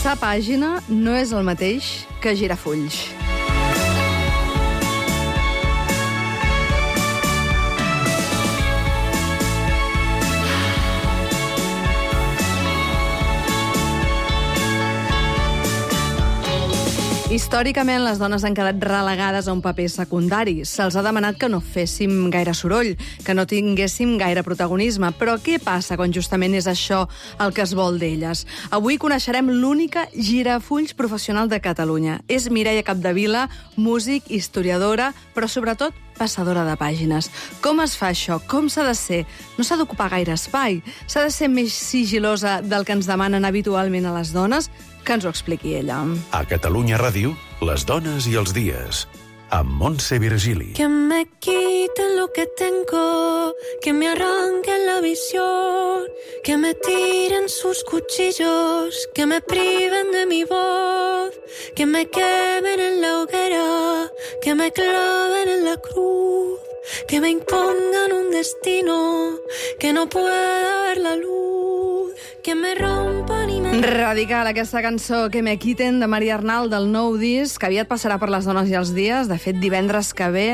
Passar pàgina no és el mateix que girar fulls. Històricament, les dones han quedat relegades a un paper secundari. Se'ls ha demanat que no féssim gaire soroll, que no tinguéssim gaire protagonisme. Però què passa quan justament és això el que es vol d'elles? Avui coneixerem l'única girafulls professional de Catalunya. És Mireia Capdevila, músic, historiadora, però sobretot passadora de pàgines. Com es fa això? Com s'ha de ser? No s'ha d'ocupar gaire espai? S'ha de ser més sigilosa del que ens demanen habitualment a les dones? Que ens ho expliqui ella. A Catalunya Ràdio, les dones i els dies, amb Montse Virgili. Que me quiten lo que tengo, que me arranquen la visión, que me tiren sus cuchillos, que me priven de mi voz, que me quemen en la hoguera, que me claven en la cruz, que me impongan un destino, que no pueda ver la luz, que me rompan i me... Radical, aquesta cançó Que me quiten, de Maria Arnal, del nou disc, que aviat passarà per les dones i els dies. De fet, divendres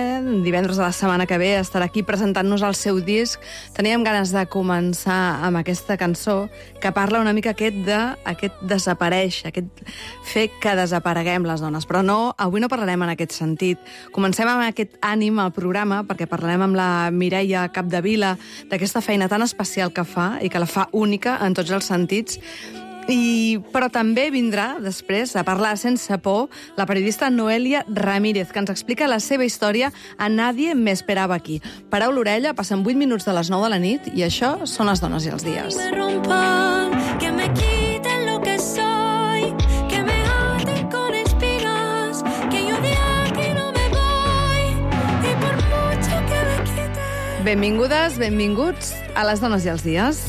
de la setmana que ve, estarà aquí presentant-nos el seu disc. Teníem ganes de començar amb aquesta cançó, que parla una mica aquest desapareix, aquest fer que desapareguem les dones. Però no, avui no parlarem en aquest sentit. Comencem amb aquest ànim al programa, perquè parlarem amb la Mireia Capdevila d'aquesta feina tan especial que fa, i que la fa única en tots els sentits. Però també vindrà després a parlar sense por la periodista Noelia Ramírez, que ens explica la seva història a Nadie me esperaba aquí. Pareu l'orella, passen 8 minuts de les 9 de la nit i això són les dones i els dies. Me rompan, que me quiten lo que soy, que me aten con espinas, que yo de aquí no me voy, y por mucho que me quiten... Benvingudes, benvinguts a les dones i els dies.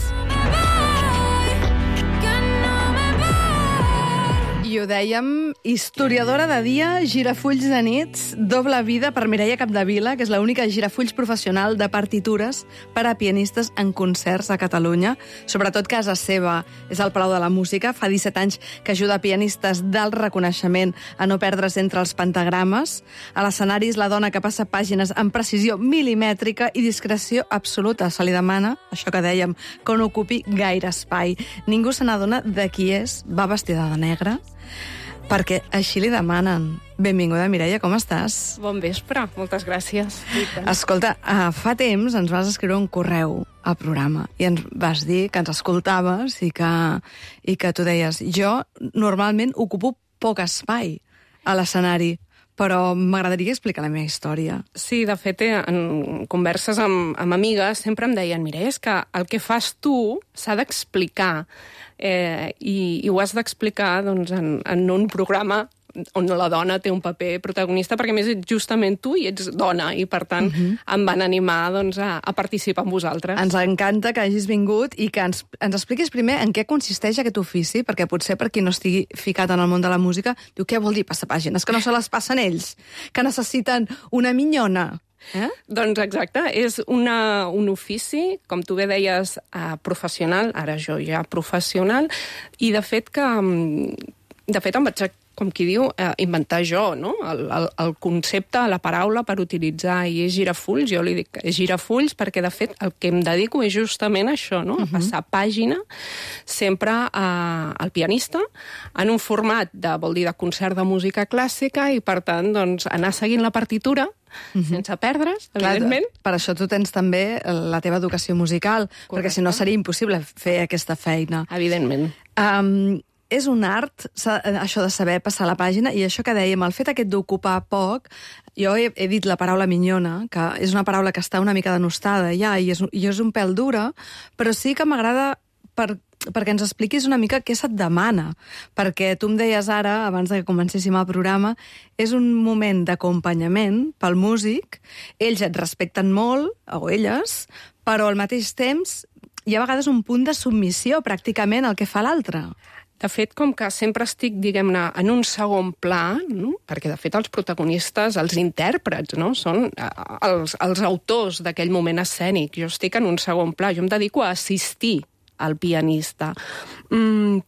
I ho dèiem, historiadora de dia, girafulls de nits, doble vida per Mireia Capdevila, que és l'única girafulls professional de partitures per a pianistes en concerts a Catalunya. Sobretot casa seva és el Palau de la Música. Fa 17 anys que ajuda pianistes d'alt reconeixement a no perdre's entre els pentagrames. A l'escenari és la dona que passa pàgines amb precisió milimètrica i discreció absoluta. Se li demana, això que dèiem, que no ocupi gaire espai. Ningú se n'adona de qui és, va vestida de negre, perquè així li demanen. Benvinguda, Mireia, com estàs? Bon vespre, moltes gràcies. Escolta, fa temps ens vas escriure un correu al programa i ens vas dir que ens escoltaves i que tu deies, jo normalment ocupo poc espai a l'escenari, però m'agradaria explicar la meva història. Sí, de fet, en converses amb amigues sempre em deien, mira, és que el que fas tu s'ha d'explicar i ho has d'explicar doncs, en un programa on la dona té un paper protagonista, perquè a més ets justament tu i ets dona, i per tant em van animar doncs, a participar amb vosaltres. Ens encanta que hagis vingut i que ens expliquis primer en què consisteix aquest ofici, perquè potser per qui no estigui ficat en el món de la música, diu, què vol dir passar pàgines? Que no se les passen ells, que necessiten una minyona. Doncs exacte, és un ofici, com tu bé deies, professional, ara jo ja professional, i de fet em vaig, com qui diu, inventar jo, no? El concepte, la paraula per utilitzar, i és girafulls. Jo li dic girafulls perquè, de fet, el que em dedico és justament això, no? A passar pàgina sempre al pianista en un format vol dir de concert de música clàssica, i per tant doncs, anar seguint la partitura sense perdre's, evidentment. Clar, per això tu tens també la teva educació musical, perquè si no seria impossible fer aquesta feina. Evidentment. És un art, això de saber passar la pàgina, i això que dèiem, el fet aquest d'ocupar poc, jo he dit la paraula minyona, que és una paraula que està una mica denostada ja, i és un pèl dura, però sí que m'agrada perquè ens expliquis una mica què se't demana, perquè tu em deies ara, abans que comencéssim el programa, és un moment d'acompanyament pel músic, ells et respecten molt, o elles, però al mateix temps hi ha a vegades un punt de submissió pràcticament al que fa l'altre. De fet, com que sempre estic, diguem-ne, en un segon pla, no? Perquè, de fet, els protagonistes, els intèrprets, no? Són els autors d'aquell moment escènic. Jo estic en un segon pla. Jo em dedico a assistir al pianista.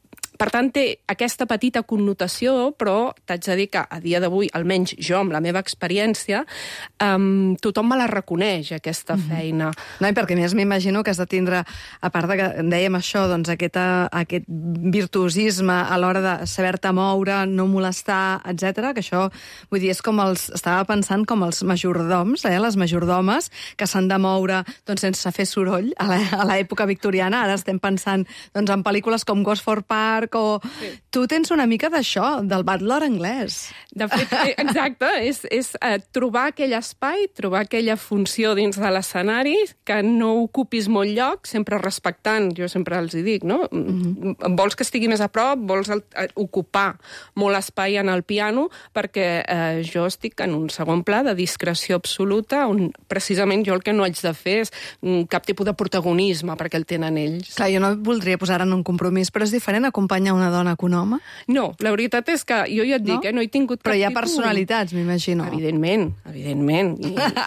Per tant, té aquesta petita connotació, però t'haig de dir que a dia d'avui, almenys jo, amb la meva experiència, tothom me la reconeix, aquesta feina. No, i perquè més m'imagino que has de tindre, a part de que dèiem això, doncs aquest virtuosisme a l'hora de saber-te moure, no molestar, etc. Que això, vull dir, és com estava pensant com els majordoms, les majordomes, que s'han de moure doncs, sense fer soroll a l'època victoriana. Ara estem pensant doncs, en pel·lícules com Gosford Park o... Sí. Tu tens una mica d'això, del butler anglès. De fet, exacte, és trobar aquell espai, trobar aquella funció dins de l'escenari, que no ocupis molt lloc, sempre respectant, jo sempre els hi dic, no? Vols que estigui més a prop, vols ocupar molt espai en el piano, perquè jo estic en un segon pla de discreció absoluta, on precisament jo el que no haig de fer és cap tipus de protagonisme, perquè el tenen ells. Clar, jo no voldria posar en un compromís, però és diferent acompanyar una dona que un home? No, la veritat és que jo ja et dic, no he tingut cap però hi ha tipus... personalitats, m'imagino. Evidentment.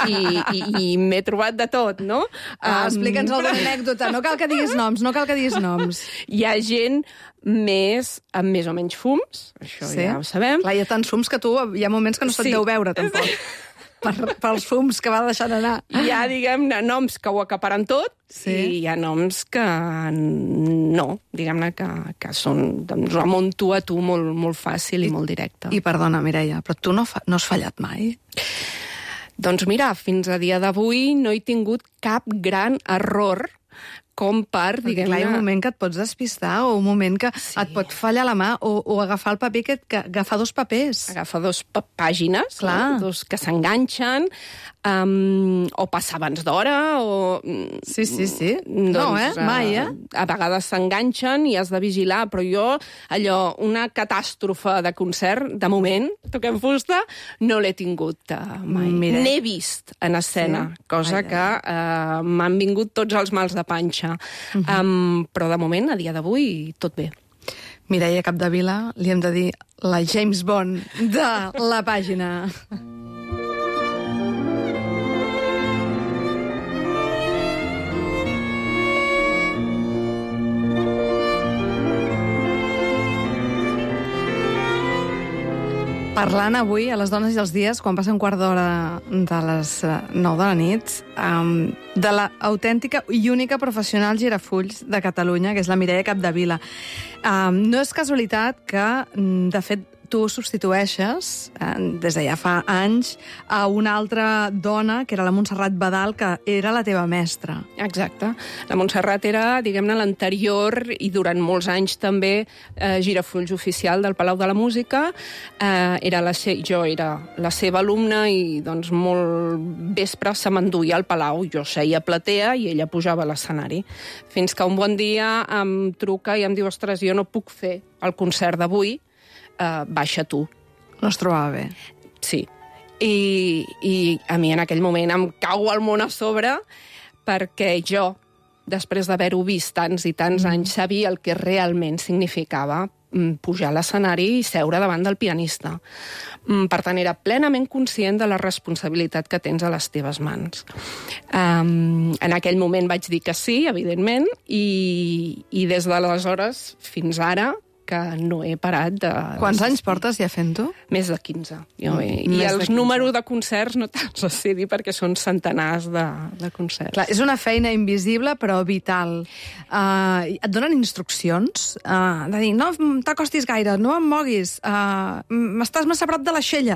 I m'he trobat de tot, no? Explica'ns alguna anècdota. No cal que diguis noms. Hi ha gent amb més o menys fums, això ja ho sabem. Clar, hi ha tants fums que tu hi ha moments que no se't deu veure, tampoc. Pels fums que va deixant anar. Hi ha, diguem-ne, noms que ho acaparen tot, i hi ha noms que no, diguem-ne, que són, doncs, amb un tu a tu molt fàcil i molt directe. I perdona, Mireia, però tu no has fallat mai? Doncs mira, fins a dia d'avui no he tingut cap gran error com per, diguem-ne... Clar, hi ha un moment que et pots despistar o un moment que et pot fallar la mà o agafar el paper que agafar dos papers. Agafar dos pàgines, dos que s'enganxen, o passar abans d'hora, o... Sí. No, mai, A vegades s'enganxen i has de vigilar, però jo, una catàstrofe de concert, de moment, toquem fusta, no l'he tingut mai. N'he vist en escena, cosa que m'han vingut tots els mals de panxa. Però de moment, a dia d'avui, tot bé. Mireia Capdevila, li hem de dir la James Bond de la pàgina. Parlant avui a les dones i els dies, quan passa un quart d'hora de les 9 de la nit, de l'autèntica i única professional girafulls de Catalunya, que és la Mireia Capdevila. No és casualitat que, de fet, tu substitueixes, des de ja fa anys, a una altra dona, que era la Montserrat Badal, que era la teva mestra. Exacte. La Montserrat era, diguem-ne, l'anterior i durant molts anys també girafulls oficial del Palau de la Música. Jo era la seva alumna i doncs molt vespre se m'enduia al Palau. Jo seia a platea i ella pujava a l'escenari. Fins que un bon dia em truca i em diu: ostres, jo no puc fer el concert d'avui, baixa tu. No es trobava bé. Sí. I a mi en aquell moment em cau el món a sobre, perquè jo, després d'haver-ho vist tants i tants anys, sabia el que realment significava pujar a l'escenari i seure davant del pianista. Per tant, era plenament conscient de la responsabilitat que tens a les teves mans. En aquell moment vaig dir que sí, evidentment, i des d'aleshores fins ara que no he parat de... Quants anys portes ja fent-ho? Més de 15. I els números de concerts no te'ls sé dir perquè són centenars de concerts. Clar, és una feina invisible però vital. Et donen instruccions de dir, no t'acostis gaire, no em moguis, m'estàs massa a prop de l'aixella.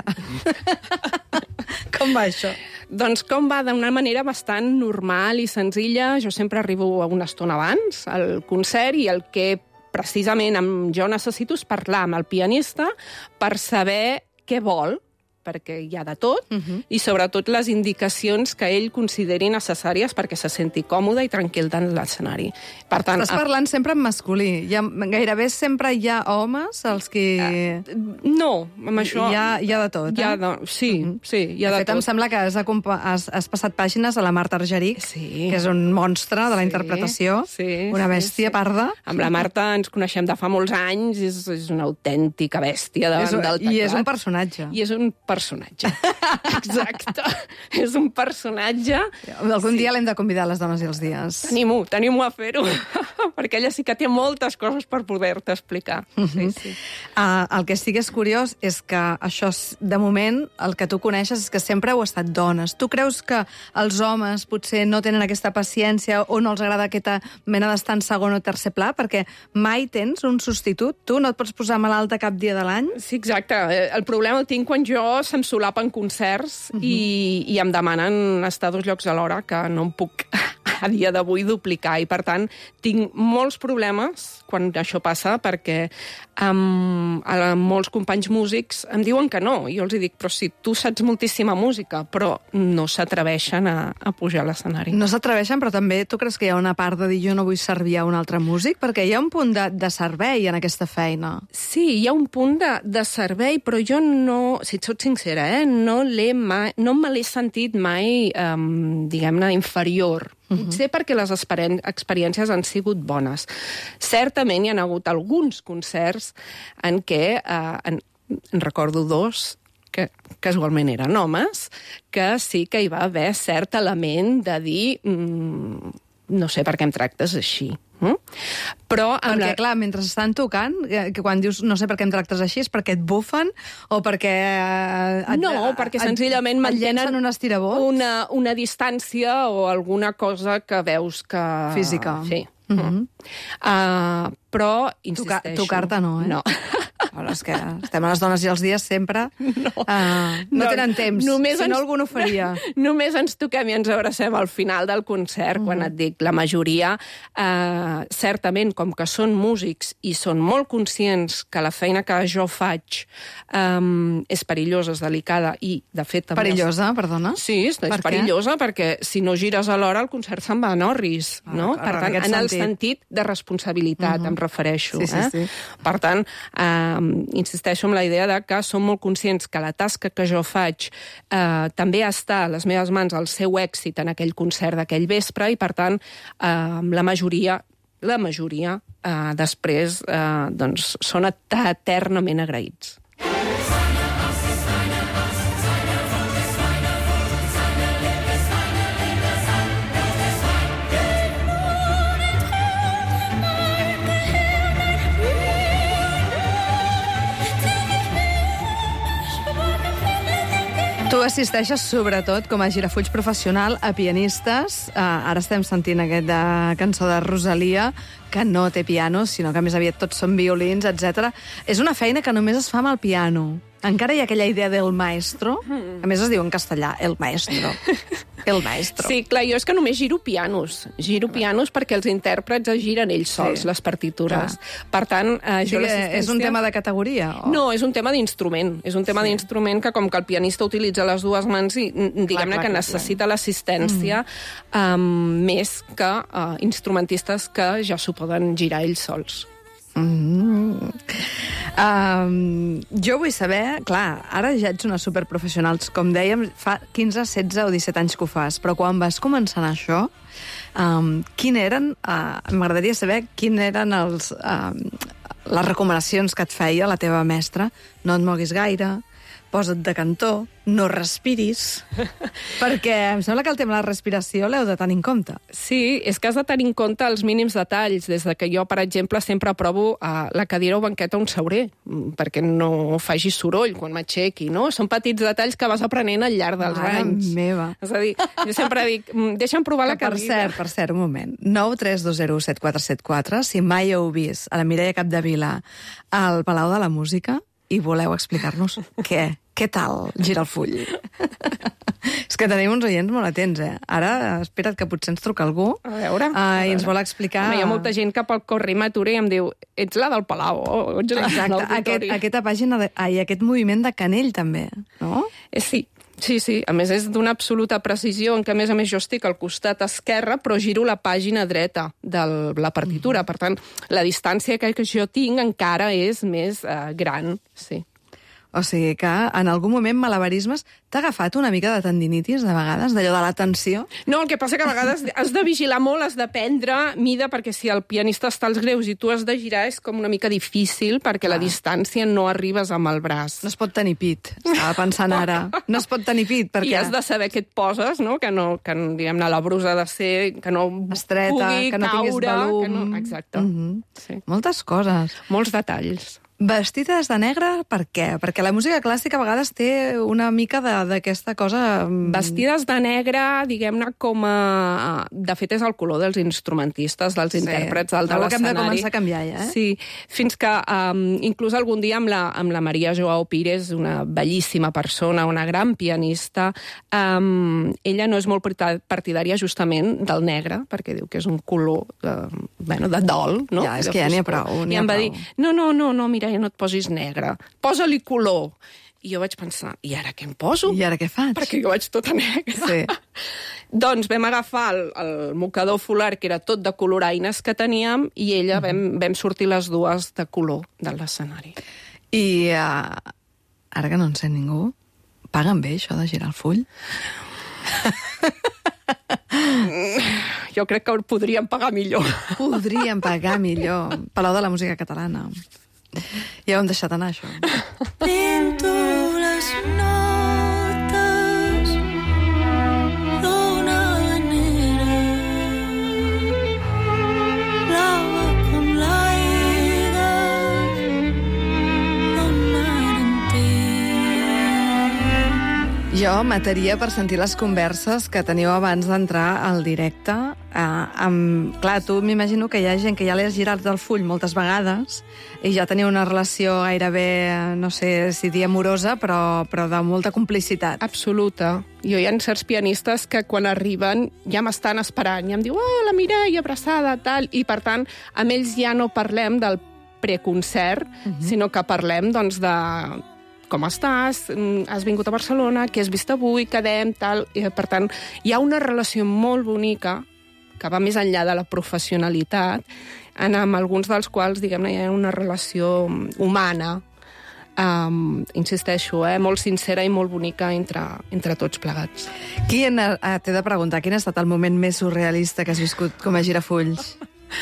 Com va això? Doncs com va? D'una manera bastant normal i senzilla. Jo sempre arribo una estona abans al concert i el que precisament jo necessito és parlar amb el pianista per saber què vol, perquè hi ha de tot, i sobretot les indicacions que ell consideri necessàries perquè se senti còmode i tranquil en l'escenari. Per tant, estàs parlant sempre en masculí. Gairebé sempre hi ha homes als que... No, amb això... Hi ha de tot, Sí, hi ha de tot. De fet, em sembla que has passat pàgines a la Marta Argerich, que és un monstre de la interpretació, una bèstia parda. Amb la Marta ens coneixem de fa molts anys, és una autèntica bèstia davant del teclat. I és un personatge. I és un personatge. Exacte. És un personatge... Algun dia l'hem de convidar a les dones i els dies. Tenim-ho a fer-ho, perquè ella sí que té moltes coses per poder-te explicar. Sí. El que sí que és curiós és que això, de moment, el que tu coneixes és que sempre heu estat dones. Tu creus que els homes potser no tenen aquesta paciència o no els agrada aquesta mena d'estar en segon o tercer pla? Perquè mai tens un substitut. Tu no et pots posar malalta cap dia de l'any? Sí, exacte. El problema el tinc quan jo se'm solapa en concerts i em demanen estar a 2 llocs alhora, que no em puc a dia d'avui duplicar. I, per tant, tinc molts problemes quan això passa, perquè molts companys músics em diuen que no. I jo els dic, però si tu saps moltíssima música, però no s'atreveixen a pujar a l'escenari. No s'atreveixen, però també tu creus que hi ha una part de dir jo no vull servir a un altre músic? Perquè hi ha un punt de servei en aquesta feina. Sí, hi ha un punt de servei, però jo no, si et soc sincera, no me l'he sentit mai, diguem-ne, inferior. Potser perquè les experiències han sigut bones. Certament hi ha hagut alguns concerts en què, en recordo 2, que casualment eren homes, que sí que hi va haver cert element de dir no sé per què em tractes així. Però perquè, clar, mentre estan tocant, que quan dius no sé per què em tractes així, és perquè et bufen o perquè... perquè senzillament mantenen un estirabot? Una distància o alguna cosa que veus que... Física. Sí. Però, insisteixo... Tocar-te no, eh? No. Però és que estem a les dones i els dies sempre... No tenen temps, si no algú no ho faria. Només ens toquem i ens abracem al final del concert, quan et dic, la majoria, certament, com que són músics i són molt conscients que la feina que jo faig és perillosa, és delicada i, de fet... també Perillosa, perdona? Sí, és perillosa perquè si no gires a l'hora el concert se'n va en orris, no? Per tant, en el sentit de responsabilitat, em refereixo. Sí. Per tant, insisteixo en la idea de que som molt conscients que la tasca que jo faig també està a les meves mans el seu èxit en aquell concert d'aquell vespre i, per tant, la majoria després doncs, són eternament agraïts. Tu assisteixes, sobretot, com a girafulls professional, a pianistes. Ara estem sentint aquesta cançó de Rosalia, que no té piano, sinó que més aviat tots són violins, etc. És una feina que només es fa amb el piano. Encara hi ha aquella idea del maestro. A més es diu en castellà, el maestro. El maestro. Sí, clar, jo és que només giro pianos. Giro pianos perquè els intèrprets es giren ells sols, les partitures. Per tant, jo l'assistència... És un tema de categoria? O... No, és un tema d'instrument. És un tema d'instrument que, com que el pianista utilitza les dues mans, diguem-ne que necessita l'assistència més que instrumentistes que ja s'ho poden girar ells sols. Jo vull saber, clar, ara ja ets una superprofessional, com dèiem, fa 15, 16 o 17 anys que ho fas, però quan vas començar en això, m'agradaria saber quines eren les recomanacions que et feia la teva mestra. No et moguis gaire, posa't de cantó, no respiris, perquè em sembla que el tema de la respiració l'heu de tenir en compte. Sí, és que has de tenir en compte els mínims detalls, des de que jo, per exemple, sempre aprovo la cadira o banqueta on seuré, perquè no faci soroll quan m'aixequi, no? Són petits detalls que vas aprenent al llarg dels anys. Meva. És a dir, jo sempre dic, deixa'm provar la cadira. Per cert, un moment. 932017474, si mai heu vist a la Mireia Capdevila al Palau de la Música i voleu explicar-nos què tal gira el full. És que tenim uns oients molt atents, eh? Ara, espera't que potser ens truca algú i ens vol explicar... Hi ha molta gent que pel corri m'atura i em diu ets la del Palau o ets la del auditori. Aquesta pàgina i aquest moviment de canell, també, no? Sí. Sí, a més és d'una absoluta precisió, en què a més jo estic al costat esquerre, però giro la pàgina dreta de la partitura. Per tant, la distància que jo tinc encara és més gran, sí. O sigui que en algun moment malabarismes t'ha agafat una mica de tendinitis, de vegades, d'allò de la tensió? No, el que passa que a vegades has de vigilar molt, has de prendre mida, perquè si el pianista està als greus i tu has de girar és com una mica difícil, perquè la distància no arribes amb el braç. No es pot tenir pit, estava pensant ara. No es pot tenir pit, perquè... I has de saber què et poses, no? Que diguem-ne, la brusa ha de ser... Que no estreta, pugui que no tinguis caure, volum. que no... Exacte. Sí. Moltes coses. Molts detalls. Vestides de negre, per què? Perquè la música clàssica a vegades té una mica d'aquesta cosa... Vestides de negre, diguem-ne, com a... De fet, és el color dels instrumentistes, dels intèrprets, del de l'escenari. Que hem de començar a canviar, ja, Sí, fins que inclús algun dia amb la Maria Joao Pires, una bellíssima persona, una gran pianista, ella no és molt partidària justament del negre, perquè diu que és un color de dol, no? Ja, és que ja n'hi ha prou. I em va dir, no, mira, no et posis negre, posa-li color. I jo vaig pensar, i ara què em poso? I ara què faig? Perquè jo vaig tota negra. Sí. Doncs vam agafar el mocador fular, que era tot de coloraines que teníem, i ella vam sortir les dues de color de l'escenari. I ara que no en sent ningú, paguen bé això de girar el full? Jo crec que podríem pagar millor. Podríem pagar millor. Palau de la Música Catalana. Ja ho hem deixat anar, això. Pinto les notes d'una manera blava com l'aigua d'un mar enter. Jo mataria per sentir les converses que teniu abans d'entrar al directe. Clar, tu m'imagino que hi ha gent que ja li has girat el full moltes vegades i ja teniu una relació gairebé, no sé si dir amorosa, però de molta complicitat. Absoluta. Hi ha certs pianistes que quan arriben ja m'estan esperant i em diu, la Mireia, abraçada, tal, i per tant, amb ells ja no parlem del preconcert, sinó que parlem, doncs, de com estàs, has vingut a Barcelona, què has vist avui, quedem, tal, i per tant, hi ha una relació molt bonica que va més enllà de la professionalitat, amb alguns dels quals, diguem-ne, hi ha una relació humana, insisteixo, molt sincera i molt bonica entre tots plegats. T'he de preguntar, quin ha estat el moment més surrealista que has viscut com a girafulls?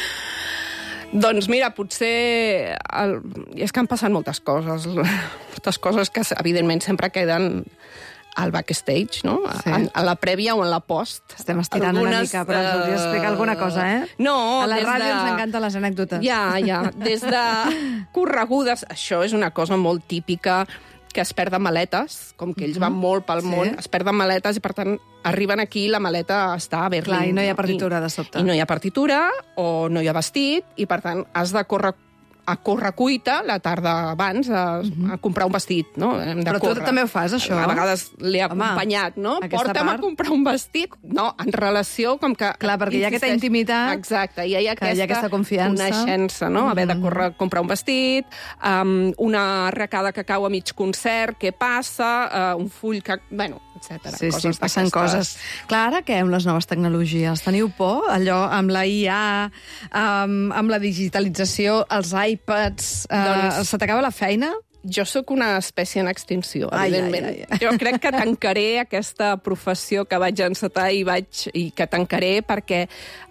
Doncs mira, potser... És que han passat moltes coses que, evidentment, sempre queden al backstage, no? Sí. A la prèvia o en la post. Estem estirant una mica, però ens hauries d'explicar alguna cosa, eh? No, a la ràdio ens encanten les anècdotes. Ja. Des de corregudes, això és una cosa molt típica, que es perden maletes, com que ells van molt pel món, es perden maletes i, per tant, arriben aquí i la maleta està a Berlín. Clar, i no hi ha partitura de sobte. I no hi ha partitura, o no hi ha vestit, i, per tant, has de córrer a correcuita la tarda abans a comprar un vestit, no? Però tu també ho fas, això? A vegades l'he acompanyat, no? Porta'm a comprar un vestit. No, en relació com que... Clar, perquè hi ha aquesta intimitat... Exacte, i hi ha aquesta confiança. Coneixença, no? Haver de comprar un vestit, una arracada que cau a mig concert, què passa, un full que... Bueno, etcètera. Sí, passen coses. Clar, ara què amb les noves tecnologies? Teniu por? Allò amb la IA, amb la digitalització, els iPads... Se t'acaba la feina? Jo sóc una espècie en extinció, evidentment. Jo crec que tancaré aquesta professió que vaig encetar i que tancaré perquè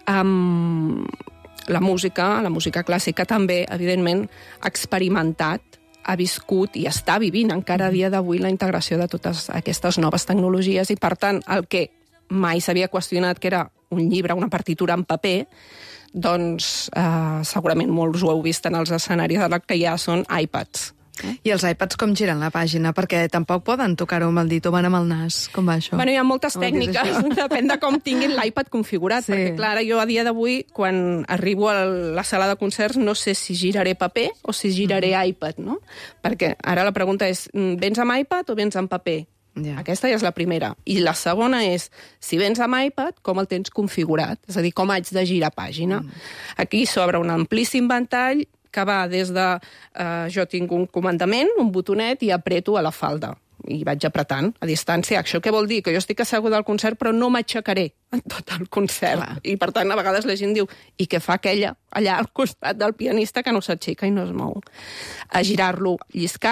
la música clàssica també, evidentment, ha experimentat, ha viscut i està vivint encara a dia d'avui la integració de totes aquestes noves tecnologies i, per tant, el que mai s'havia qüestionat, que era un llibre, una partitura en paper, doncs segurament molts ho heu vist en els escenaris, ara que ja són iPads. I els iPads com giren la pàgina? Perquè tampoc poden tocar-ho amb el dit o van amb el nas. Com va això? Bueno, hi ha moltes tècniques, depèn de com tinguin l'iPad configurat, perquè, clar, jo a dia d'avui, quan arribo a la sala de concerts, no sé si giraré paper o si giraré iPad, no? Perquè ara la pregunta és, vens amb iPad o vens amb paper? Aquesta ja és la primera. I la segona és, si vens amb iPad, com el tens configurat? És a dir, com haig de girar pàgina? Aquí s'obre un amplíssim ventall que va des de... jo tinc un comandament, un botonet, i apreto a la falda. I vaig apretant a distància. Això què vol dir? Que jo estic asseguda al concert, però no m'aixecaré en tot el concert. Clar. I, per tant, a vegades la gent diu, i què fa aquella allà al costat del pianista que no s'aixeca i no es mou? A girar-lo lliscant,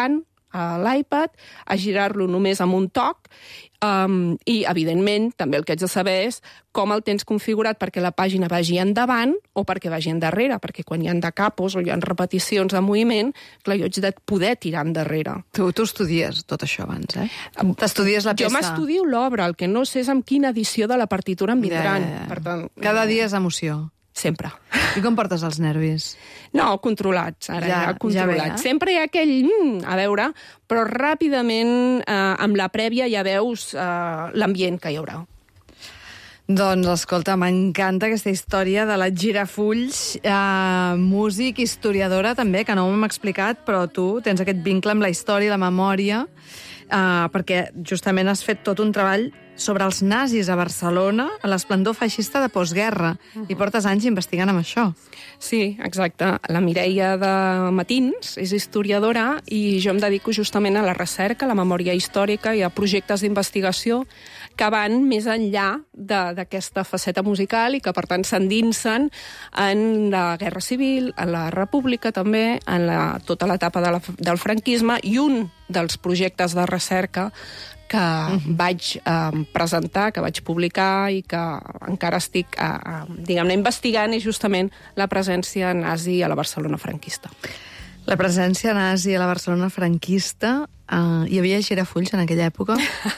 a l'iPad, a girar-lo només amb un toc, i, evidentment, també el que haig de saber és com el tens configurat perquè la pàgina vagi endavant o perquè vagi endarrere, perquè quan hi ha decapos o hi ha repeticions de moviment, clar, jo haig de poder tirar endarrere. Tu estudies tot això abans, eh? T'estudies la peça. Jo m'estudio l'obra, el que no sé és amb quina edició de la partitura em vindran. Per tant, cada dia és emoció. Sempre. I com portes els nervis? No, controlats, ara ja controlats. Ja Sempre hi ha aquell, a veure, però ràpidament, amb la prèvia ja veus l'ambient que hi haurà. Doncs, escolta, m'encanta aquesta història de la Girafulls, músic, historiadora també, que no m'hem explicat, però tu tens aquest vincle amb la història i la memòria, perquè justament has fet tot un treball sobre els nazis a Barcelona, a l'esplendor feixista de postguerra, i portes anys investigant amb això. Sí, exacte. La Mireia de Matins és historiadora i jo em dedico justament a la recerca, a la memòria històrica i a projectes d'investigació que van més enllà d'aquesta faceta musical i que, per tant, s'endinsen en la Guerra Civil, en la República també, en tota l'etapa del franquisme, i un dels projectes de recerca que vaig presentar, que vaig publicar i que encara estic, diguem-ne, investigant és justament la presència nazi a la Barcelona franquista. La presència nazi a la Barcelona franquista, hi havia girafulls en aquella època?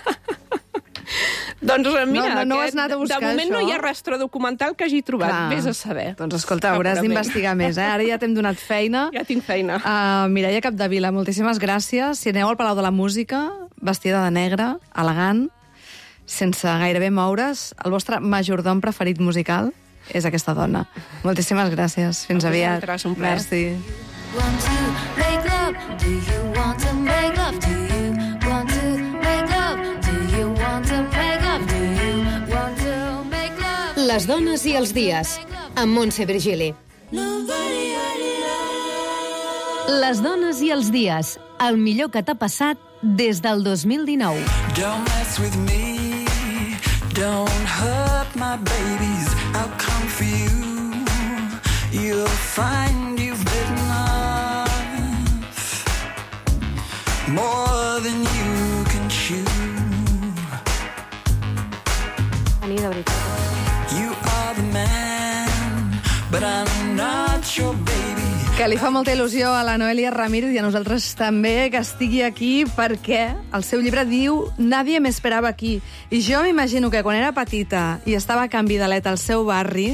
Doncs mira, no has anat a buscar de moment això? no hi ha rastre documental que hagi trobat, vés a saber. Doncs escolta, hauràs d'investigar més, eh? Ara ja t'hem donat feina. Ja tinc feina. Mireia Capdevila, moltíssimes gràcies. Si aneu al Palau de la Música, vestida de negre, elegant, sense gairebé moure's, el vostre majordom preferit musical és aquesta dona. Moltíssimes gràcies. Fins aviat. Un plaer. Merci. Want to make love? Do you want to make love? Do you want to make love? Do you want to make love? Do you want to make love? Les dones i els dies, amb Montse Virgili. Les dones i els dies, el millor que t'ha passat des del 2019. Don't mess with me, don't hurt my babies, I'll come for you. You'll find you've bitten off more than you can chew. De veritat. You are the man, but I'm not your baby. Que li fa molta il·lusió a la Noelia Ramírez i a nosaltres també que estigui aquí perquè el seu llibre diu Nadie me esperaba aquí. I jo m'imagino que quan era petita i estava a Can Vidalet al seu barri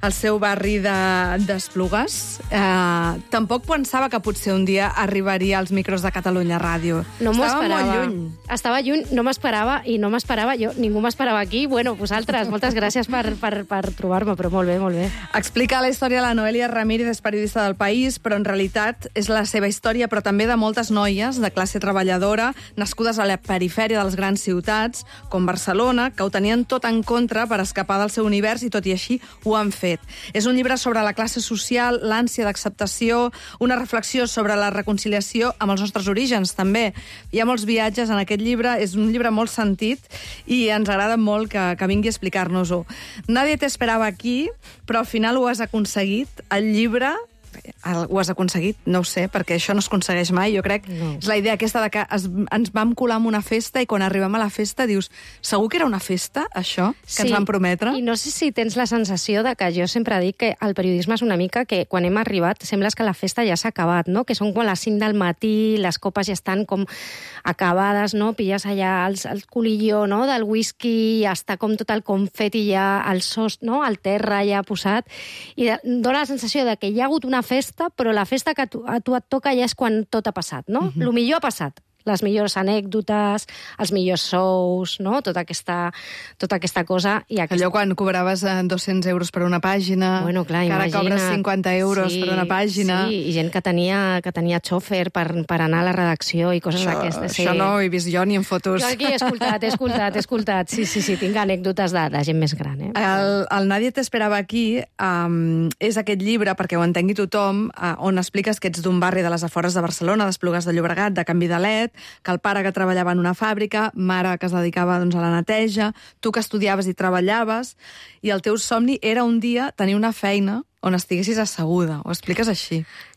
d'Esplugues, tampoc pensava que potser un dia arribaria als micros de Catalunya Ràdio. No m'ho esperava. Estava molt lluny. Estava lluny, no m'esperava, i no m'esperava jo. Ningú m'esperava aquí. Bueno, vosaltres, moltes gràcies per trobar-me, però molt bé, molt bé. Explica la història de la Noelia Ramírez, és periodista del País, però en realitat és la seva història, però també de moltes noies de classe treballadora, nascudes a la perifèria de les grans ciutats, com Barcelona, que ho tenien tot en contra per escapar del seu univers i tot i així ho han fet. És un llibre sobre la classe social, l'ànsia d'acceptació, una reflexió sobre la reconciliació amb els nostres orígens, també. Hi ha molts viatges en aquest llibre, és un llibre molt sentit i ens agrada molt que vingui a explicar-nos-ho. Nadie te esperava aquí, però al final ho has aconseguit. El llibre ho has aconseguit, no ho sé, perquè això no es aconsegueix mai, jo crec. No. És la idea aquesta de que ens vam colar en una festa i quan arribem a la festa dius, segur que era una festa, això, que ens van prometre? I no sé si tens la sensació de que jo sempre dic que el periodisme és una mica que quan hem arribat sembla que la festa ja s'ha acabat, no? Que són quan les 5 del matí, les copes ja estan com acabades, no? Pilles allà el colilló, no? Del whisky, ja està com tot el confeti ja al sos, no? Al terra ja posat, i dona la sensació de que hi ha hagut una festa, però la festa que a tu et toca ja és quan tot ha passat, no? Lo millor ha passat. Les millors anècdotes, els millors sous, no? Tota aquesta cosa. I allò quan cobraves 200 euros per una pàgina, bueno, clar, que ara cobres 50 euros per una pàgina. Sí, i gent que tenia xòfer per anar a la redacció i coses d'aquestes. Això no ho he vist jo ni en fotos. Jo aquí he escoltat. Sí, tinc anècdotes de gent més gran. El Nadie te esperava aquí és aquest llibre, perquè ho entengui tothom, on expliques que ets d'un barri de les afores de Barcelona, d'Esplugues de Llobregat, de Can Vidalet, que el pare que treballava en una fàbrica, mare que es dedicava a la neteja, tu que estudiaves i treballaves, i el teu somni era un dia tenir una feina on estiguessis asseguda. Ho expliques així.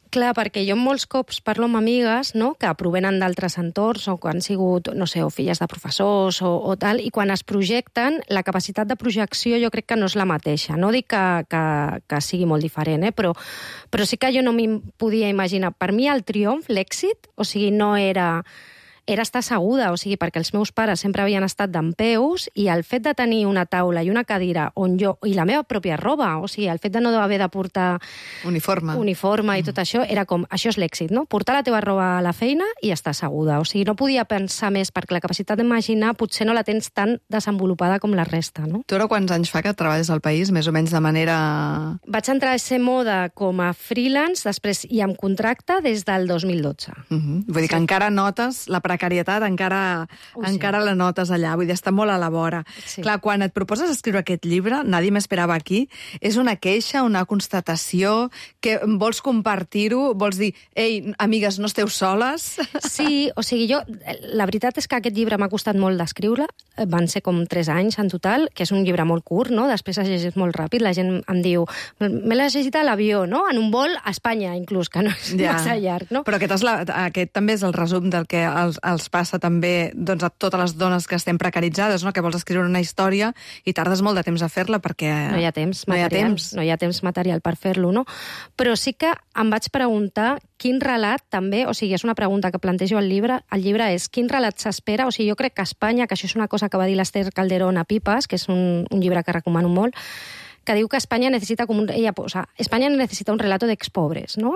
Clar, perquè jo molts cops parlo amb amigues, no?, que provenen d'altres entorns o que han sigut, no sé, o filles de professors o tal, i quan es projecten, la capacitat de projecció jo crec que no és la mateixa. No dic que sigui molt diferent, però sí que jo no m'hi podia imaginar. Per mi el triomf, l'èxit, o sigui, no era estar asseguda, o sigui, perquè els meus pares sempre havien estat dempeus i el fet de tenir una taula i una cadira on jo, i la meva pròpia roba, o sigui, el fet de no haver de portar uniforme i tot això, era com, això és l'èxit, no? Portar la teva roba a la feina i estar asseguda. O sigui, no podia pensar més, perquè la capacitat d'imaginar potser no la tens tan desenvolupada com la resta, no? Tu ara quants anys fa que treballes al país, més o menys de manera... Vaig entrar a ser moda com a freelance, després i amb contracte des del 2012. Vull dir que encara notes la precarietat, encara la notes allà, vull dir, està molt a la vora. Sí. Clar, quan et proposes escriure aquest llibre, Nadie m'esperava aquí, és una queixa, una constatació, que vols compartir-ho, vols dir, ei, amigues, no esteu soles? Sí, o sigui, la veritat és que aquest llibre m'ha costat molt d'escriure, van ser com 3 anys en total, que és un llibre molt curt, no? Després s'ha llegit molt ràpid, la gent em diu, me l'has llegit a l'avió, no? En un vol a Espanya, inclús, que no és massa llarg, no? Però aquest també és el resum del que els passa també doncs, a totes les dones que estem precaritzades, no? Que vols escriure una història i tardes molt de temps a fer-la perquè... No hi ha temps material per fer-lo, no? Però sí que em vaig preguntar quin relat també, o sigui, és una pregunta que plantejo al llibre, el llibre és quin relat s'espera, o sigui, jo crec que a Espanya, que això és una cosa que va dir l'Ester Calderón a Pipas, que és un llibre que recomano molt, que diu que Espanya necessita Espanya necessita un relato d'expobres, no?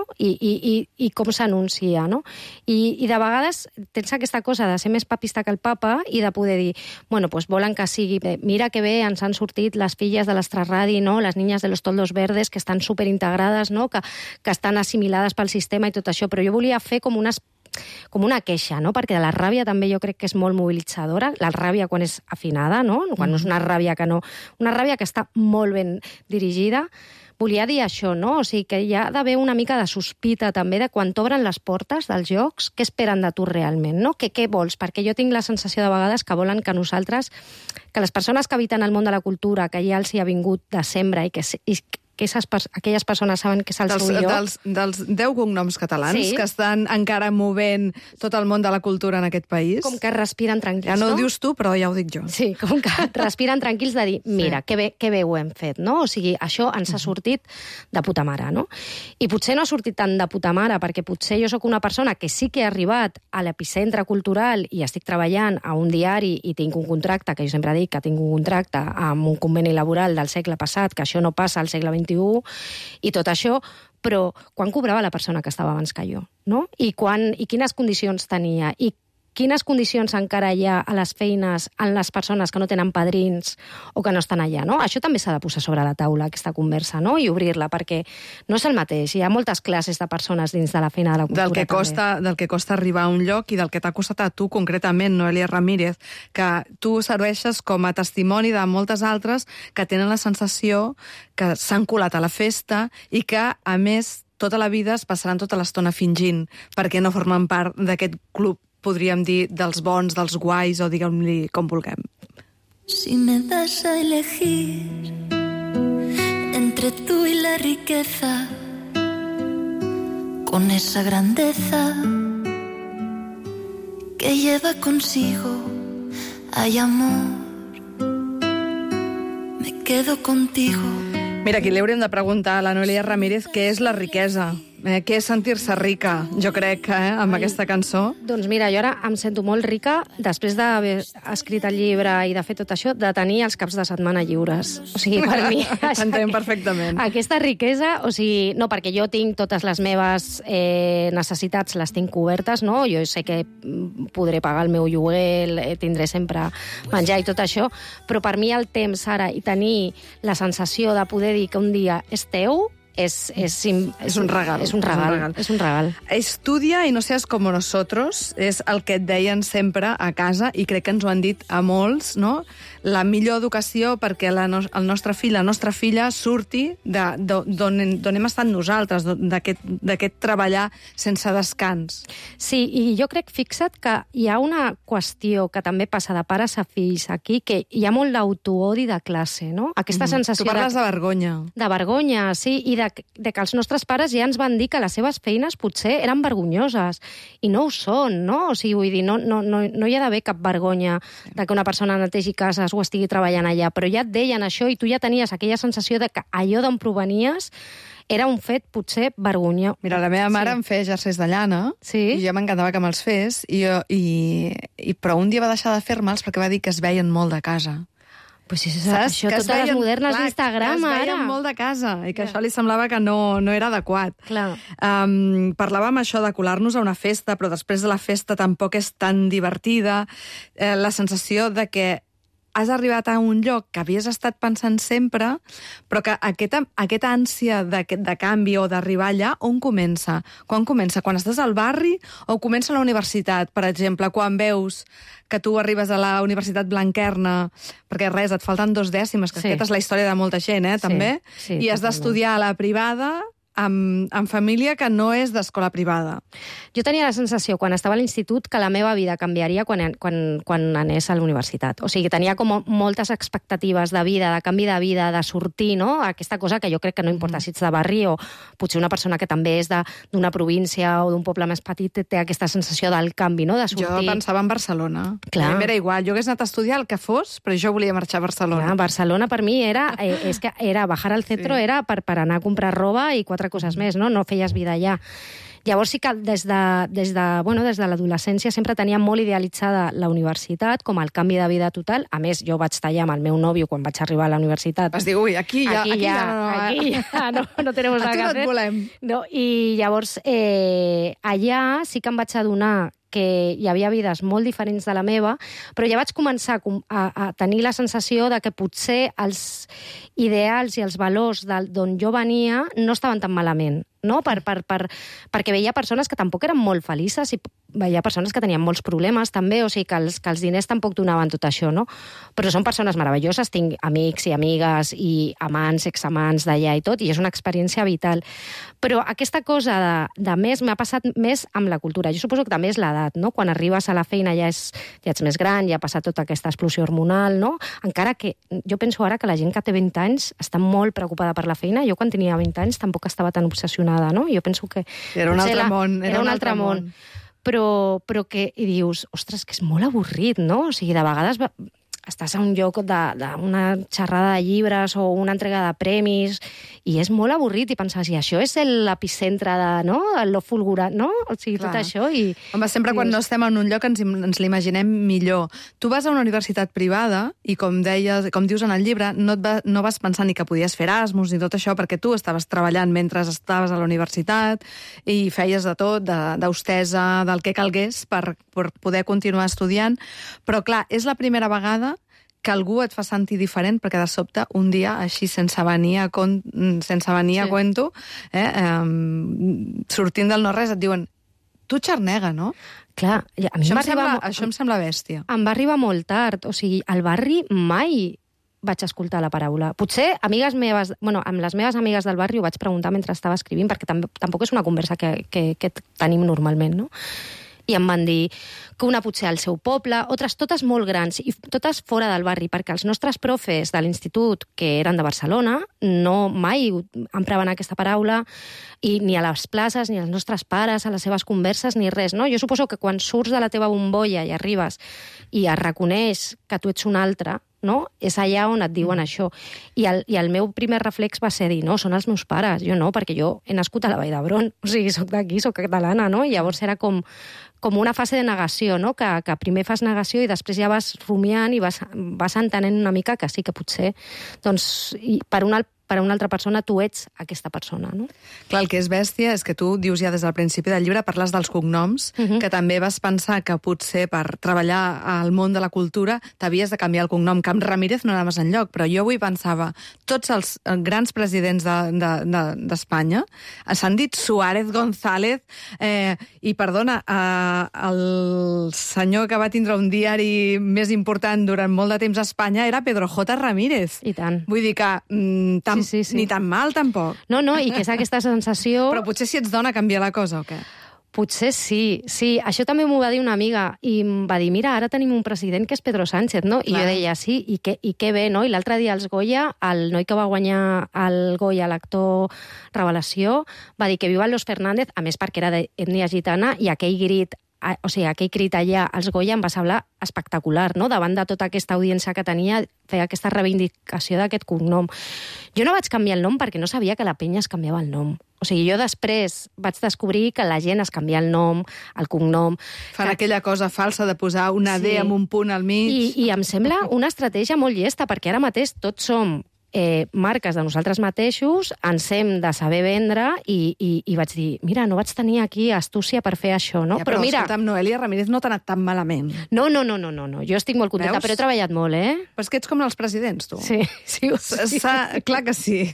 I com s'anuncia, no? I de vegades tens aquesta cosa de ser més papista que el papa i de poder dir, bueno, pues volen que sigui, mira que bé ens han sortit les filles de l'Estrarradi, no? Les niñas de los toldos verdes, que estan superintegrades, no? Que estan assimilades pel sistema i tot això, però jo volia fer com una queixa, no? Perquè la ràbia també jo crec que és molt mobilitzadora, la ràbia quan és afinada, no? Quan no és una ràbia que no... Una ràbia que està molt ben dirigida. Volia dir això, no? O sigui, que hi ha d'haver una mica de sospita també de quan t'obren les portes dels jocs, què esperen de tu realment, no? Què vols? Perquè jo tinc la sensació de vegades que volen que nosaltres, que les persones que habiten el món de la cultura, que ja els hi ha vingut de sempre i que aquelles persones saben que és el seu lloc. Dels 10 cognoms catalans que estan encara movent tot el món de la cultura en aquest país. Com que respiren tranquils, ja no ho dius tu, però ja ho dic jo. Sí, com que respiren tranquils de dir, mira, que bé ho hem fet, no? O sigui, això ens ha sortit de puta mare, no? I potser no ha sortit tant de puta mare, perquè potser jo sóc una persona que sí que he arribat a l'epicentre cultural i estic treballant a un diari i tinc un contracte, que jo sempre dic que tinc un contracte amb un conveni laboral del segle passat, que això no passa al segle XXI, i tot això, però quan cobrava la persona que estava abans que jo, no? I quines condicions tenia, i quines condicions encara hi ha a les feines en les persones que no tenen padrins o que no estan allà, no? Això també s'ha de posar sobre la taula, aquesta conversa, no? I obrir-la, perquè no és el mateix. Hi ha moltes classes de persones dins de la feina de la cultura. Del que costa arribar a un lloc i del que t'ha costat a tu concretament, Noelia Ramírez, que tu serveixes com a testimoni de moltes altres que tenen la sensació que s'han colat a la festa i que, a més, tota la vida es passaran tota l'estona fingint perquè no formen part d'aquest club, podríem dir, dels bons, dels guais, o diguem-li com vulguem. Si me das a elegir entre tú y la riqueza, con esa grandeza que lleva consigo, hay amor, me quedo contigo. Mira, aquí li hauríem de preguntar a la Noelia Ramírez què és la riquesa. Què és sentir-se rica, jo crec, amb aquesta cançó? Doncs mira, jo ara em sento molt rica, després d'haver escrit el llibre i de fer tot això, de tenir els caps de setmana lliures. O sigui, per mi... T'entenem perfectament. Aquesta riquesa, o sigui, no, perquè jo tinc totes les meves necessitats, les tinc cobertes, no? Jo sé que podré pagar el meu lloguer, tindré sempre menjar i tot això, però per mi el temps ara i tenir la sensació de poder dir que un dia és teu, es un regal. Es un regal. Estudia y no seas como nosotros, és el que et deien sempre a casa, i crec que ens ho han dit a molts, no? La millor educació perquè el nostre fill, la nostra filla, surti d'on hem estat nosaltres, d'aquest treballar sense descans. Sí, i jo crec, fixa't, que hi ha una qüestió que també passa de pares a fills aquí, que hi ha molt d'autoodi de classe, no? Aquesta sensació... Tu parles de vergonya. De vergonya, sí, i de que els nostres pares ja ens van dir que les seves feines potser eren vergonyoses, i no ho són, no? O sigui, vull dir, no hi ha d'haver cap vergonya de que una persona netegi cases o estigui treballant allà, però ja et deien això i tu ja tenies aquella sensació de que allò d'on provenies era un fet potser vergonyós. Mira, la meva mare em feia jerseis de llana, i jo m'encantava que me'ls fes, però un dia va deixar de fer-me'ls perquè va dir que es veien molt de casa. Pues sí, això totes les modernes d'Instagram, ara. Que es veien molt de casa i que això li semblava que no era adequat. Clar. Parlàvem això de colar-nos a una festa, però després de la festa tampoc és tan divertida. La sensació de que has arribat a un lloc que havies estat pensant sempre, però que aquesta ànsia de canvi o d'arribar allà, on comença? Quan comença? Quan estàs al barri o comença a la universitat, per exemple, quan veus que tu arribes a la Universitat Blanquerna, perquè res, et falten 2 dècimes, que aquesta és la història de molta gent, també, i has d'estudiar a la privada amb família que no és d'escola privada. Jo tenia la sensació, quan estava a l'institut, que la meva vida canviaria quan anés a la universitat. O sigui, tenia com moltes expectatives de vida, de canvi de vida, de sortir, no? Aquesta cosa que jo crec que no importa si ets de barri o potser una persona que també és d'una província o d'un poble més petit té aquesta sensació del canvi, no? De sortir. Jo pensava en Barcelona. Clar. A mi m'era igual. Jo hagués anat a estudiar el que fos, però jo volia marxar a Barcelona. Clar, Barcelona per mi era bajar al centro, era per anar a comprar roba i 4 coses més, no? No feies vida allà. Llavors sí que des de l'adolescència sempre tenia molt idealitzada la universitat com el canvi de vida total. A més, jo vaig tallar amb el meu nòvio quan vaig arribar a la universitat. Vas dir, ui, aquí ja no tenemos nada que hacer. Et volem. No, i llavors allà sí que em vaig adonar que hi havia vides molt diferents de la meva, però ja vaig començar a tenir la sensació de que potser els ideals i els valors d'on jo venia no estaven tan malament, no? Perquè veia persones que tampoc eren molt felices i veia persones que tenien molts problemes també, o sigui que els diners tampoc donaven tot això, no? Però són persones meravelloses, tinc amics i amigues i amants, examants d'allà i tot, i és una experiència vital. Però aquesta cosa de més m'ha passat més amb la cultura. Jo suposo que també és l'edat, no? Quan arribes a la feina ja ets més gran, ja ha passat tota aquesta explosió hormonal, no? Encara que jo penso ara que la gent que té 20 anys està molt preocupada per la feina. Jo quan tenia 20 anys tampoc estava tan obsessionada, no? Jo penso que era un altre món. Era un altre món. Però que dius, ostres, que és molt avorrit, no? O sigui, de vegades estàs a un lloc d'una xerrada de llibres o una entrega de premis i és molt avorrit i pensaves, i això és l'epicentre de, no? Lo fulgurant, no? O sigui, tot això i... Home, sempre quan no estem en un lloc ens l'imaginem millor. Tu vas a una universitat privada i, com dius en el llibre, no vas pensar ni que podies fer Erasmus ni tot això, perquè tu estaves treballant mentre estaves a la universitat i feies de tot, d'hostesa, del que calgués per poder continuar estudiant. Però, clar, és la primera vegada que algú et fa sentir diferent, perquè de sobte, un dia, així, sense venir a cuento, sortint del no-res, et diuen, tu xarnega, no? Clar, a mi això em sembla bèstia. Em va arribar molt tard, o sigui, al barri mai vaig escoltar la paraula. Potser amigues meves, amb les meves amigues del barri ho vaig preguntar mentre estava escrivint, perquè tampoc és una conversa que tenim normalment, no? I em van dir que una potser al seu poble, totes molt grans, i totes fora del barri, perquè els nostres profes de l'institut, que eren de Barcelona, no mai empraven aquesta paraula, i ni a les places, ni als nostres pares, a les seves converses, ni res, no? Jo suposo que quan surts de la teva bombolla i arribes i es reconeix que tu ets un altre, no? És allà on et diuen això. I el meu primer reflex va ser dir, no, són els meus pares, jo no, perquè jo he nascut a la Vall d'Hebron, o sigui, soc d'aquí, soc catalana, no? I llavors era com una fase de negació, no? Que primer fas negació i després ja vas rumiant i vas entenent una mica que sí que potser, doncs, per una altra persona tu ets aquesta persona, no? Clar, el que és bèstia és que tu dius ja des del principi del llibre, parles dels cognoms, que també vas pensar que potser per treballar al món de la cultura t'havies de canviar el cognom. Camp Ramírez no anaves enlloc, però jo avui pensava, tots els grans presidents d'Espanya s'han dit Suárez, González, i perdona, el senyor que va tindre un diari més important durant molt de temps a Espanya era Pedro J. Ramírez. I tant. Vull dir que sí. Ni tan mal, tampoc. No, i que és aquesta sensació... Però potser si ets dona canvia la cosa, o què? Potser sí. Això també m'ho va dir una amiga i em va dir, mira, ara tenim un president que és Pedro Sánchez, no? I jo deia, sí, i què bé, no? I l'altre dia els Goya, el noi que va guanyar el Goya, l'actor Revelació, va dir que viu el Los Fernández, a més perquè era d'ètnia gitana, i aquell crit allà als Goya em va semblar espectacular, no? Davant de tota aquesta audiència que tenia, feia aquesta reivindicació d'aquest cognom. Jo no vaig canviar el nom perquè no sabia que la penya es canviava el nom. O sigui, jo després vaig descobrir que la gent es canvia el nom, el cognom... Fan aquella cosa falsa de posar una D amb un punt al mig... I em sembla una estratègia molt llesta, perquè ara mateix tots som marques de nosaltres mateixos, ens hem de saber vendre i vaig dir, mira, no vaig tenir aquí astúcia per fer això, no? Ja, però mira, escolta'm, Noelia Ramírez no t'ha anat tan malament. No, jo estic molt contenta, però he treballat molt, Però és que ets com els presidents, tu. Sí. Clar que sí.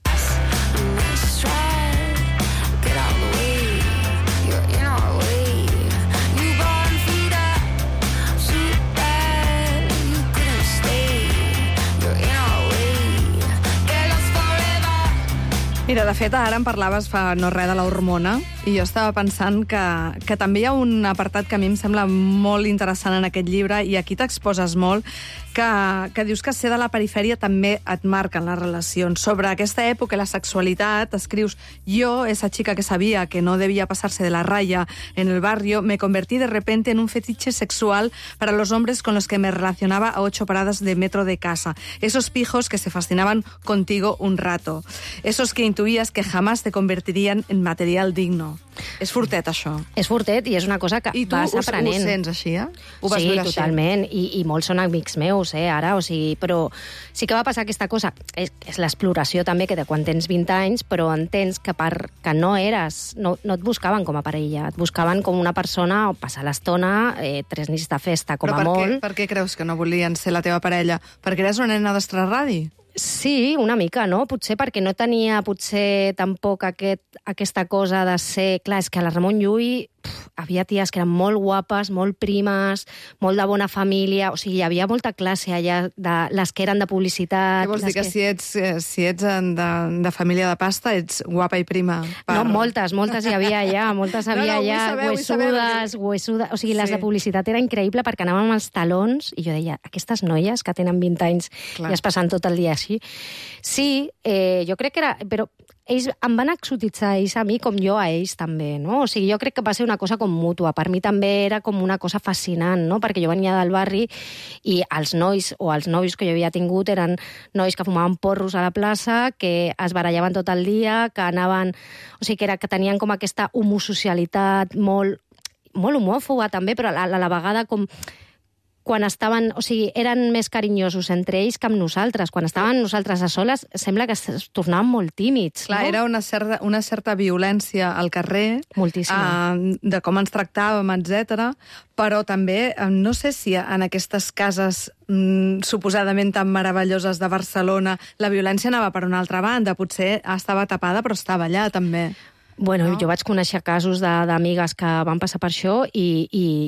Mira, de fet, ara em parlaves fa no res de la hormona i jo estava pensant que també hi ha un apartat que a mi em sembla molt interessant en aquest llibre i aquí t'exposes molt, que dius que ser de la perifèria també et marca en les relacions. Sobre aquesta època i la sexualitat escrius: yo, esa chica que sabía que no debía pasarse de la raya en el barrio, me convertí de repente en un fetiche sexual para los hombres con los que me relacionaba a 8 paradas de metro de casa. Esos pijos que se fascinaban contigo un rato. Esos que intuías que jamás te convertirían en material digno. És fortet, això. És fortet i és una cosa que vas aprenent. I tu ho sents així, Ho vas sí, veure així? Totalment. I molts són amics meus, ara, o sigui, però sí que va passar aquesta cosa. És l'exploració també, que de quan tens 20 anys, però entens que que no eres... No et buscaven com a parella, et buscaven com una persona o passar l'estona, 3 nits de festa, com a molt. Per què creus que no volien ser la teva parella? Perquè eres una nena d'Estraradi? Sí, una mica, no? Potser perquè no tenia tampoc aquesta cosa de ser... Clar, és que a la Ramon Llull havia ties que eren molt guapes, molt primes, molt de bona família, o sigui, hi havia molta classe allà, de les que eren de publicitat... Què vols dir, que si ets de família de pasta ets guapa i prima? No, moltes hi havia allà, huesudes, o sigui, les de publicitat era increïble perquè anàvem amb els talons i jo deia, aquestes noies que tenen 20 anys i es passen tot el dia així. Sí, jo crec que era... Però ells em van exotitzar ells a mi com jo a ells també, no? O sigui, jo crec que va ser una cosa com mútua. Per mi també era com una cosa fascinant, no? Perquè jo venia del barri i els nois o els nòvios que jo havia tingut eren nois que fumaven porros a la plaça, que es barallaven tot el dia, que anaven... O sigui, que tenien com aquesta homosocialitat molt homòfoba també, però a la vegada com... Quan estaven, o sigui, eren més carinyosos entre ells que amb nosaltres. Quan estaven nosaltres a soles, sembla que es tornaven molt tímids. Clar, no? Era una certa violència al carrer. Moltíssima. De com ens tractàvem, etc. Però també, no sé si en aquestes cases suposadament tan meravelloses de Barcelona la violència anava per una altra banda. Potser estava tapada, però estava allà, també. Bueno, jo vaig conèixer casos d'amigues que van passar per això i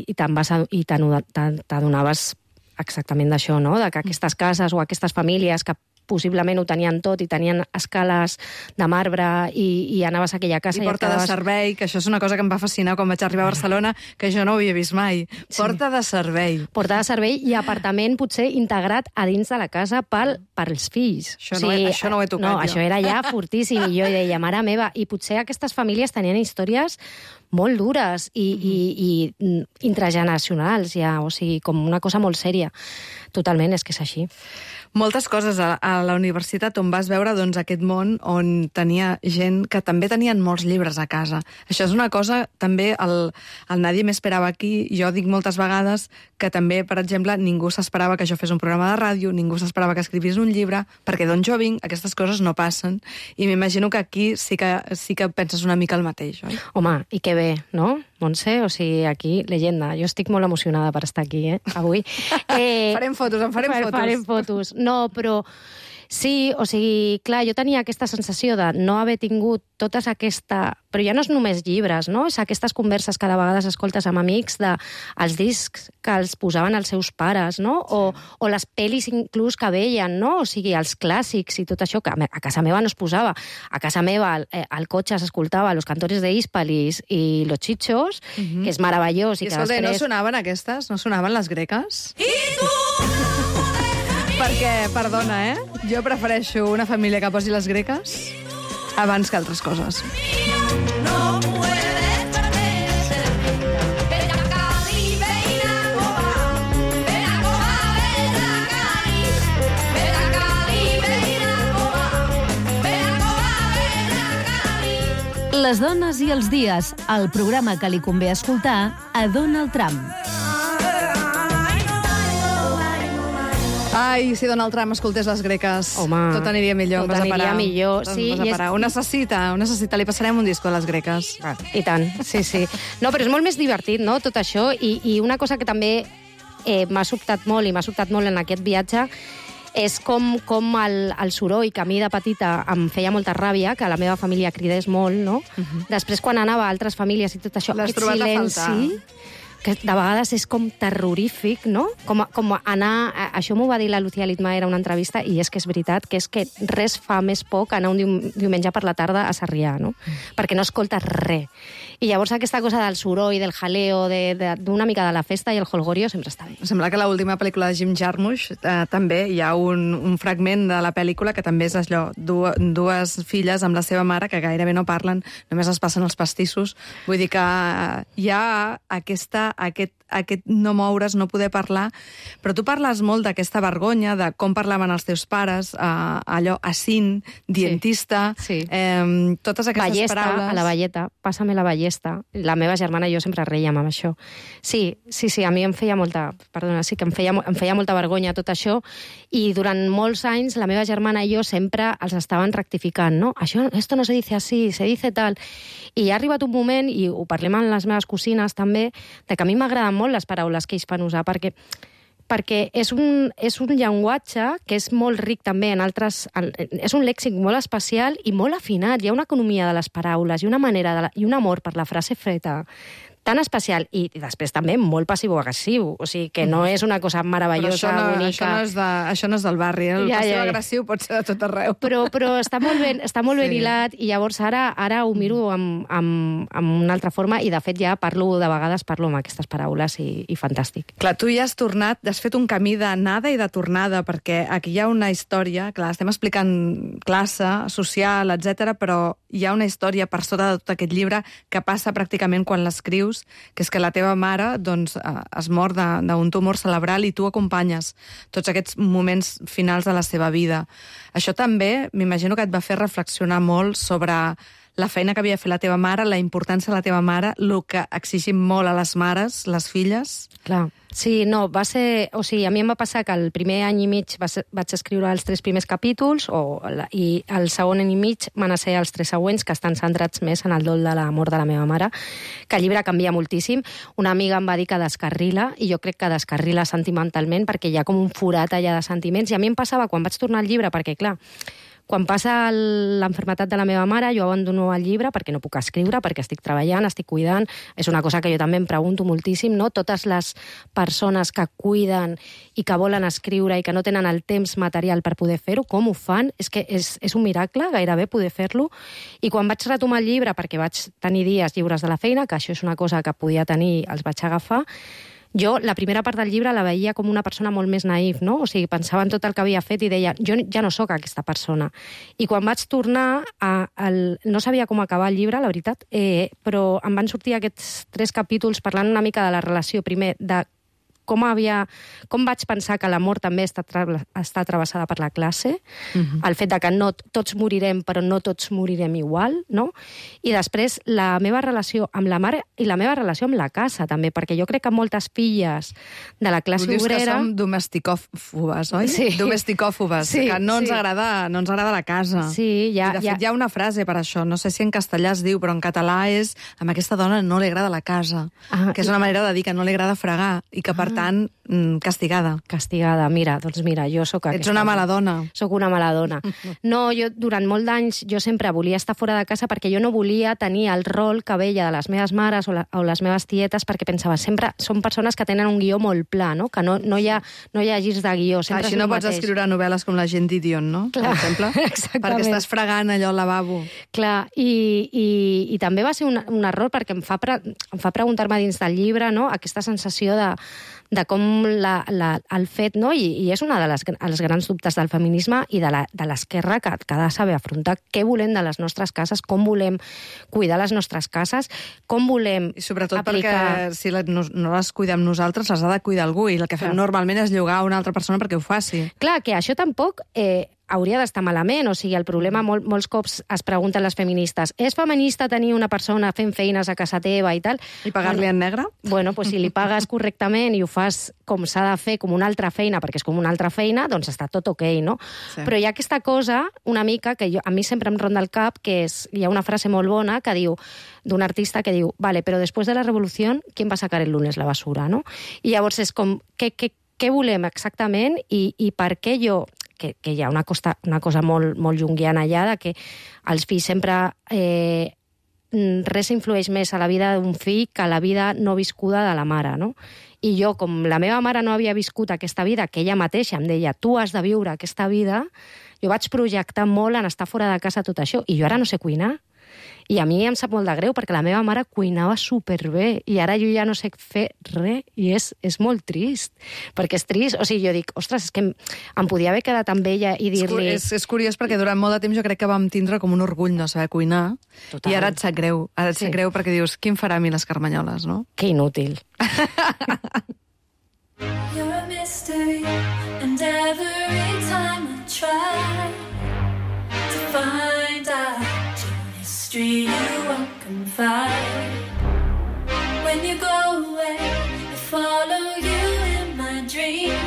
t'adonaves exactament d'això, no? De que aquestes cases o aquestes famílies que possiblement ho tenien tot i tenien escales de marbre i anaves a aquella casa... I porta de servei, que això és una cosa que em va fascinar quan vaig arribar a Barcelona, que jo no ho havia vist mai. Porta de servei. Porta de servei i apartament potser integrat a dins de la casa pels fills. Això no ho he tocat jo. No, això era ja fortíssim. I jo deia, mare meva, i potser aquestes famílies tenien històries molt dures i intrageneracionals, ja, o sigui, com una cosa molt sèria. Totalment, és que és així. Moltes coses a la universitat on vas veure doncs, aquest món on tenia gent que també tenien molts llibres a casa. Això és una cosa, també, el Nadie m'esperava aquí. Jo dic moltes vegades que també, per exemple, ningú s'esperava que jo fes un programa de ràdio, ningú s'esperava que escrivís un llibre, perquè d'on jo vinc aquestes coses no passen. I m'imagino que aquí sí que penses una mica el mateix, oi? Home, i que bé, no? Montse, o sigui, aquí, llegenda. Jo estic molt emocionada per estar aquí, avui. Farem fotos, Farem fotos. No, però Sí, o sigui, clar, jo tenia aquesta sensació de no haver tingut totes aquesta... Però ja no és només llibres, no? És aquestes converses que de vegades escoltes amb amics de els discs que els posaven els seus pares, no? O les pel·lis inclús que veien, no? O sigui, els clàssics i tot això que a casa meva no es posava. A casa meva al cotxe s'escoltava Los Cantores de Hispalis i Los Chichos, que és meravellós. I escolta, no sonaven aquestes? No sonaven les greques? Perquè, perdona, jo prefereixo una família que posi les greques abans que altres coses. No puedes perderse. Ven a Cali, ven a Coba. Ven a Coba, ven a Cali. Ven a Cali, ven a Coba. Ven a Coba, ven a Cali. Les dones i els dies, el programa que li convé escoltar a Donald Trump. Ai, si Donald Trump escoltés les greques, Home, tot aniria millor. tot aniria millor, sí, Vas a parar. Ho necessita, li passarem un disco a les greques. I tant, sí. No, però és molt més divertit, no?, tot això, i una cosa que també m'ha sobtat molt, i m'ha sobtat molt en aquest viatge, és com el soroll, que a mi de petita em feia molta ràbia, que la meva família cridés molt, no? Després, quan anava a altres famílies i tot això, L'has aquest trobat a silenci... faltar? Que de vegades és com terrorífic, no? Com anar... Això m'ho va dir la Lucía Litmaer a una entrevista, i és que és veritat, que és que res fa més por que anar un diumenge per la tarda a Sarrià, no? Perquè no escoltes res. I llavors aquesta cosa del soroll, del jaleo, d'una mica de la festa i el holgorio sempre està bé. Sembla que l'última pel·lícula de Jim Jarmusch també hi ha un fragment de la pel·lícula que també és allò, dues filles amb la seva mare que gairebé no parlen, només es passen els pastissos. Vull dir que hi ha aquest no moure's, no poder parlar, però tu parles molt d'aquesta vergonya, de com parlaven els teus pares, allò, assin, dientista, Sí. Totes aquestes Ballesta, paraules... a la balleta, pásame la ballesta. La meva germana i jo sempre reiem amb això. Sí, a mi em feia molta... Perdona, sí que em feia molta vergonya tot això, i durant molts anys la meva germana i jo sempre els estaven rectificant, no? Esto no se dice así, se dice tal. I ha arribat un moment, i ho parlem amb les meves cosines també, de que a mi m'agraden molt les paraules que ells fan usar, perquè és un llenguatge que és molt ric també en altres... És un lèxic molt especial i molt afinat. Hi ha una economia de les paraules i una manera i un amor per la frase feta tan especial, i després també molt passivo-agressiu, o sigui que no és una cosa meravellosa, bonica... Això no és del barri, el passivo-agressiu pot ser de tot arreu. Però està molt ben hilat, i llavors ara ho miro amb una altra forma, i de fet ja de vegades parlo amb aquestes paraules, i fantàstic. Clar, tu ja has tornat, has fet un camí d'anada i de tornada, perquè aquí hi ha una història, clar, estem explicant classe, social, etc, però hi ha una història per sota de tot aquest llibre que passa pràcticament quan l'escrius, que és que la teva mare doncs, es mor d'un tumor cerebral i tu acompanyes tots aquests moments finals de la seva vida. Això també, m'imagino que et va fer reflexionar molt sobre la feina que havia fet la teva mare, la importància de la teva mare, el que exigim molt a les mares, les filles. Clar. Sí, no, va ser... O sigui, a mi em va passar que el primer any i mig vaig escriure els 3 primers capítols, i el segon any i mig van ser els 3 següents, que estan centrats més en el dol de la mort de la meva mare, que el llibre canvia moltíssim. Una amiga em va dir que descarrila, i jo crec que descarrila sentimentalment, perquè hi ha com un forat allà de sentiments, i a mi em passava quan vaig tornar al llibre, perquè, clar, quan passa l'enfermetat de la meva mare, jo abandono el llibre perquè no puc escriure, perquè estic treballant, estic cuidant. És una cosa que jo també em pregunto moltíssim, no? Totes les persones que cuiden i que volen escriure i que no tenen el temps material per poder fer-ho, com ho fan? És que és un miracle gairebé poder fer-lo. I quan vaig retomar el llibre, perquè vaig tenir dies lliures de la feina, que això és una cosa que podia tenir, els vaig agafar, jo la primera part del llibre la veia com una persona molt més naïf, no? O sigui, pensava en tot el que havia fet i deia, jo ja no sóc aquesta persona. I quan vaig tornar, no sabia com acabar el llibre, la veritat, però em van sortir aquests 3 capítols parlant una mica de la relació, primer, de com vaig pensar que la mort també està travessada per la classe, el fet de que no tots morirem, però no tots morirem igual, no? I després la meva relació amb la mare i la meva relació amb la casa, també, perquè jo crec que moltes filles de la classe obrera... Dius que som domesticòfobes, oi? Sí. Domesticòfobes, sí, que no ens agrada la casa. Sí, I de fet hi ha una frase per això, no sé si en castellà es diu, però en català és amb aquesta dona no li agrada la casa, que és una manera de dir que no li agrada fregar, i que per bastant castigada. Castigada, mira, jo sóc aquesta. Ets una mala dona. Sóc una mala dona. No, jo durant molt d'anys jo sempre volia estar fora de casa perquè jo no volia tenir el rol que veia de les meves mares o les meves tietes, perquè pensava, sempre són persones que tenen un guió molt pla, no? Que no hi ha girs de guió, sempre Així és no el pots mateix. escriure novel·les com La gent d'idiot, no? Clar, per exemple. exactament. Perquè estàs fregant allò al lavabo. Clar, i també va ser un error perquè em fa preguntar-me dins del llibre, no?, aquesta sensació de com el fet, no? I és una dels grans dubtes del feminisme i de l'esquerra que ha de saber afrontar què volem de les nostres cases, com volem cuidar les nostres cases, com volem I sobretot aplicar... perquè si no les cuidem nosaltres, les ha de cuidar algú, i el que fem normalment és llogar a una altra persona perquè ho faci. Clar, que això tampoc hauria d'estar malament, o sigui, el problema molts cops es pregunten les feministes, és feminista tenir una persona fent feines a casa teva i tal? I pagar-li en negre? Bueno, pues si li pagues correctament i ho fas com s'ha de fer, com una altra feina, perquè és com una altra feina, doncs està tot ok, no? Sí. Però hi ha aquesta cosa, una mica, que a mi sempre em ronda el cap, que hi ha una frase molt bona que diu, d'un artista que diu, vale, però després de la revolució, ¿quién va a sacar el lunes la basura, no? I llavors és com, què volem exactament i per què jo... que hi ha una cosa molt junguiana allà, de que els fills sempre... res influeix més a la vida d'un fill que a la vida no viscuda de la mare, no? I jo, com la meva mare no havia viscut aquesta vida, que ella mateixa em deia, tu has de viure aquesta vida, jo vaig projectar molt en estar fora de casa tot això, i jo ara no sé cuinar. I a mi em sap molt de greu, perquè la meva mare cuinava superbé, i ara jo ja no sé fer res, i és molt trist, perquè és trist. O sigui, jo dic, ostres, és que em podia haver quedat amb ella i dir-li... És curiós, perquè durant molt de temps jo crec que vam tindre com un orgull de saber cuinar, Total. i ara et sap greu. Ara et sap greu perquè dius, qui em farà a mi les carmanyoles, no? Que inútil. You're a mystery, and every time I try to find out your history, you won't confide. When you go away, I follow you in my dreams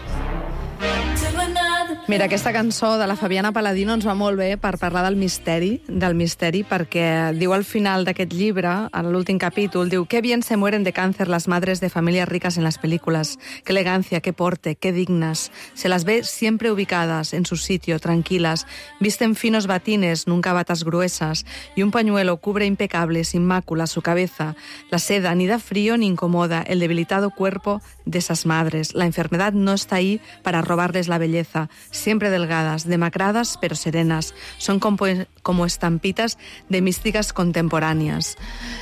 to another place. Mira, aquesta cançó de la Fabiana Paladino ens va molt bé per parlar del misteri, perquè diu al final d'aquest llibre, en l'últim capítol, diu, qué bien se mueren de cáncer las madres de familias ricas en las películas, qué elegancia, qué porte, qué dignas, se las ve siempre ubicadas en su sitio, tranquilas, visten finos batines, nunca batas gruesas, y un pañuelo cubre impecable, sin mácula, su cabeza. La seda ni da frío ni incomoda el debilitado cuerpo de esas madres. La enfermedad no está ahí para robarles la belleza, siempre delgadas, demacradas pero serenas. Son como estampitas de místicas contemporáneas.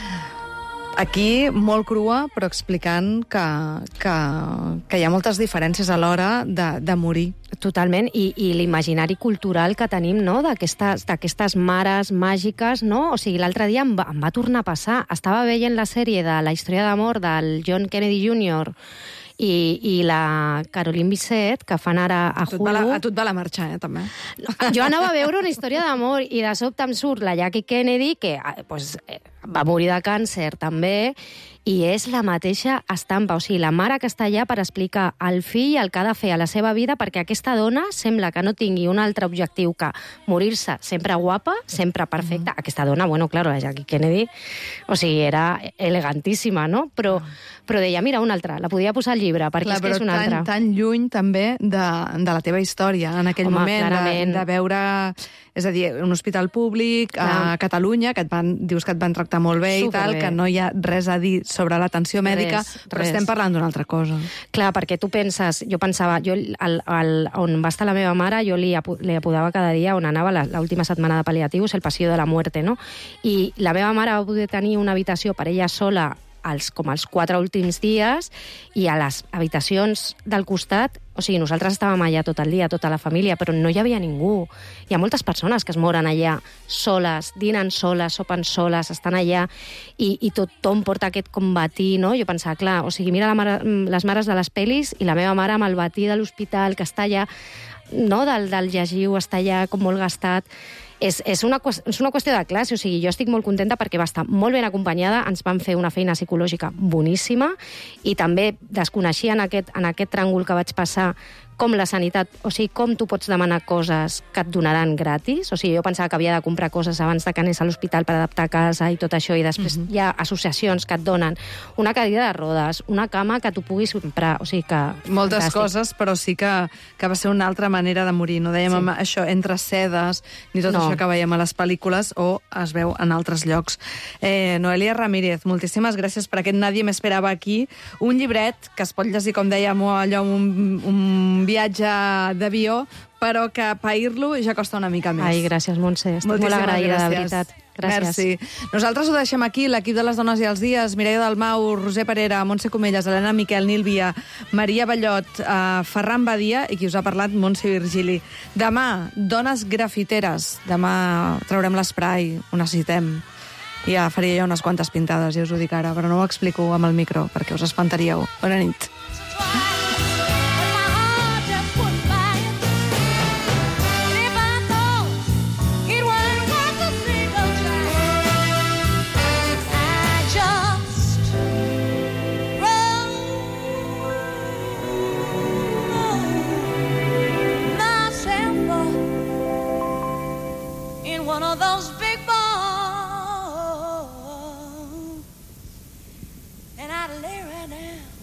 Aquí, molt crua, però explicant que hi ha moltes diferències a l'hora de morir. Totalment, i l'imaginari cultural que tenim, no?, d'aquestes mares màgiques, no? O sigui, l'altre dia em va tornar a passar. Estava veient la sèrie de La història d'amor del John Kennedy Jr., i la Caroline Bisset, que fan ara a Hulu... A tu et va la marxa, també. Jo anava a veure Una història d'amor i de sobte em surt la Jackie Kennedy, que va morir de càncer també, i és la mateixa estampa. O sigui, la mare que està allà per explicar al fill el que ha de fer a la seva vida, perquè aquesta dona sembla que no tingui un altre objectiu que morir-se sempre guapa, sempre perfecta. Aquesta dona, bueno, claro, la Jackie Kennedy, o sigui, era elegantíssima, no? Però deia, mira, una altra, la podia posar al llibre, perquè és que és una altra. Tan lluny, també, de la teva història, en aquell moment, de veure... És a dir, un hospital públic a Catalunya, que dius que et van tractar molt bé i tal, que no hi ha res a dir sobre l'atenció mèdica, però estem parlant d'una altra cosa. Clar, perquè tu penses... Jo pensava, on va estar la meva mare, jo li apodava cada dia on anava l'última setmana de pal·liatius, el Passió de la Muerte, no? I la meva mare va poder tenir una habitació per ella sola com els 4 últims dies, i a les habitacions del costat, o sigui, nosaltres estàvem allà tot el dia, tota la família, però no hi havia ningú. Hi ha moltes persones que es moren allà soles, dinen soles, sopen soles, estan allà, i tothom porta aquest combatí, no? Jo pensava, clar, o sigui, mira les mares de les pel·lis i la meva mare amb el batí de l'hospital, que està allà, no?, del llegiu, està allà com molt gastat. És una qüestió de classe, o sigui, jo estic molt contenta perquè va estar molt ben acompanyada, ens van fer una feina psicològica boníssima, i també desconeixia en aquest tràngol que vaig passar com la sanitat, o sigui, com tu pots demanar coses que et donaran gratis. O sigui, jo pensava que havia de comprar coses abans de que anés a l'hospital per adaptar a casa i tot això, i després hi ha associacions que et donen una cadira de rodes, una cama que tu puguis comprar, o sigui que... Moltes fantàstic. coses, però sí que va ser una altra manera de morir. No dèiem això entre sedes, ni tot això que veiem a les pel·lícules o es veu en altres llocs. Noelia Ramírez, moltíssimes gràcies per aquest Nadie m'esperava aquí. Un llibret que es pot llegir, com dèiem, allò, un viatge d'avió, però que pair-lo ja costa una mica més. Ai, gràcies, Montse. Estic molt agraïda, de veritat. Gràcies. Merci. Nosaltres ho deixem aquí, l'equip de les Dones i els Dies, Mireia Dalmau, Roser Parera, Montse Comelles, Helena Miquel, Nil Via, Maria Ballot, Ferran Badia i qui us ha parlat, Montse Virgili. Demà, dones grafiteres. Demà traurem l'esprai, ho necessitem. Ja faria jo unes quantes pintades, ja us ho dic ara, però no ho explico amb el micro, perquè us espantaríeu. Bona nit. One of those big balls, and I'd lay right down.